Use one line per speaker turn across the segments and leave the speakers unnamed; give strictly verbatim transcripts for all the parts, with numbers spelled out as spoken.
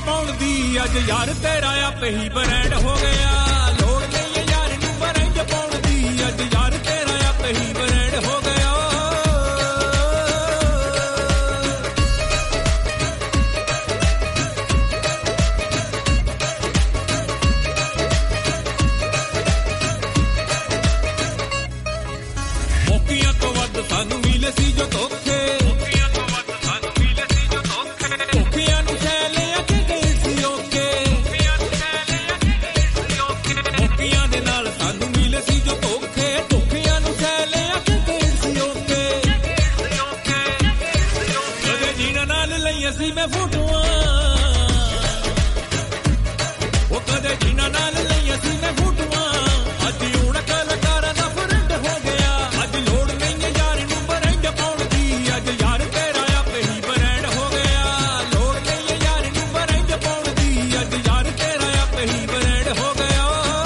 ਪਾਉਣ ਦੀ ਅੱਜ ਯਾਰ ਤੇਰਾ ਆਪੇ ਹੀ ਬ੍ਰਾਂਡ ਹੋ ਗਿਆ ਲੋੜ ਨਹੀਂ ਯਾਰ ਨੂੰ ਬਰੰਜ ਪਾਉਣ ਦੀ ਅੱਜ ਯਾਰ ਤੇਰਾ ਆਪੇ ਹੀ ਬ੍ਰਾਂਡ ਹੋ ਗਿਆ ਮੌਕਿਆਂ ਤੋਂ ਵੱਧ ਸਾਨੂੰ ਮਿਲੇ ਸੀ ਜੋ ਧੋਖੇ ਮੌਕਿਆਂ ਤੋਂ ਵੱਧ ਸਾਨੂੰ ਮਿਲੇ ਸੀ ਜੋ ਧੋਖੇ ਧੋਖਿਆਂ ਨੂੰ ਛੇ ਲਿਆ ਕੇ ਗਏ ਸੀ ਓਕੇ ਧੋਖਿਆਂ ਨੂੰ ਛੇ ਲਿਆ ਕੇ ਗਏ ਸੀ ਓਕੇ ਮੌਕਿਆਂ ਦੇ ਨਾਲ ਸਾਨੂੰ ਮਿਲੇ ਸੀ ਜੋ ਧੋਖੇ ਧੋਖਿਆਂ ਨੂੰ ਛੇ ਲਿਆ ਕੇ ਗਏ ਸੀ ਓਕੇ ਕਦੇ ਜੀਣਾ ਨਾਲ ਲਈਆਂ ਸੀ ਮੈਂ ਫੋਟੋਆਂ ਉਹ ਕਦੇ ਜੀਣਾ ਨਾਲ ਲਈਆਂ ਸੀ ਮੈਂ ਫੋਟੋਆਂ ਅੱਜ ਹੁਣ ਕਲਾਕਾਰਾਂ ਦਾ ਫਰੈਂਡ ਹੋ ਗਿਆ ਅੱਜ ਲੋੜ ਨਹੀਂ ਯਾਰ ਨੂੰ ਬਰੰਡ ਪਾਉਣ ਦੀ ਅੱਜ ਯਾਰ ਤੇਰਾ ਆਪੇ ਹੀ ਬ੍ਰਾਂਡ ਹੋ ਗਿਆ ਲੋੜ ਨਹੀਂ ਯਾਰ ਨੂੰ ਬਰੰਡ ਪਾਉਣ ਦੀ ਅੱਜ ਯਾਰ ਤੇਰਾ ਆਪੇ ਹੀ ਬ੍ਰਾਂਡ ਹੋ ਗਿਆ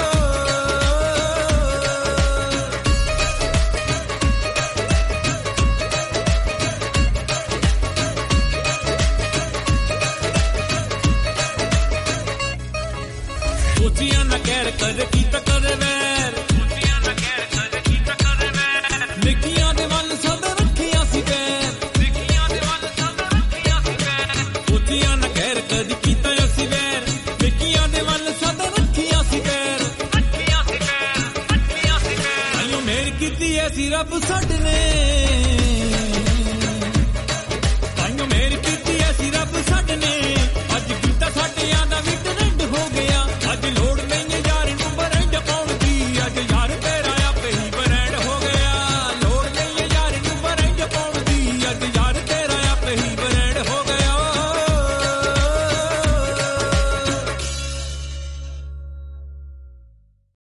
ਸੋਚੀਆਂ ਨਾ ਕਹਿਰ ਕਰ ਕੀਤਾ ਕਦੇ ਵੈਰ ਸੋਚੀਆਂ ਨਾ ਕਹਿਰ ਕਰ ਕੀਤਾ ਕਦੇ ਵੈਰ ਨਿੱਕੀਆਂ ਦੇ ਵੱਲ ਸਦਾ ਰੱਖਿਆ ਸੀ ਪੈਰ ਨਿੱਕੀਆਂ ਦੇ ਵੱਲ ਸਦਾ ਰੱਖਿਆ ਸੀ ਪੈਰ ਸੋਚੀਆਂ ਨਾ ਕਹਿਰ ਕਦੀ ਕੀਤਾ ਅਸੀਂ ਵੈਰ ਨਿੱਕੀਆਂ ਦੇ ਵੱਲ ਸਦਾ ਰੱਖਿਆ ਸੀ ਪੈਰ ਰੱਖਿਆ ਸੀ ਪੈਰ ਰੱਖਿਆ ਸੀ ਪੈਰ ਆਇਓ ਮੇਰ ਕੀਤੀ ਐਸੀ ਰੱਬ ਸਾਡੇ ਨੇ ਆਇਓ ਮੇਰ ਕੀਤੀ ਐਸੀ ਰੱਬ ਸਾਡੇ ਨੇ ਅੱਜ ਕੀਤਾ ਸਾਡਿਆਂ ਦਾ ਵੀ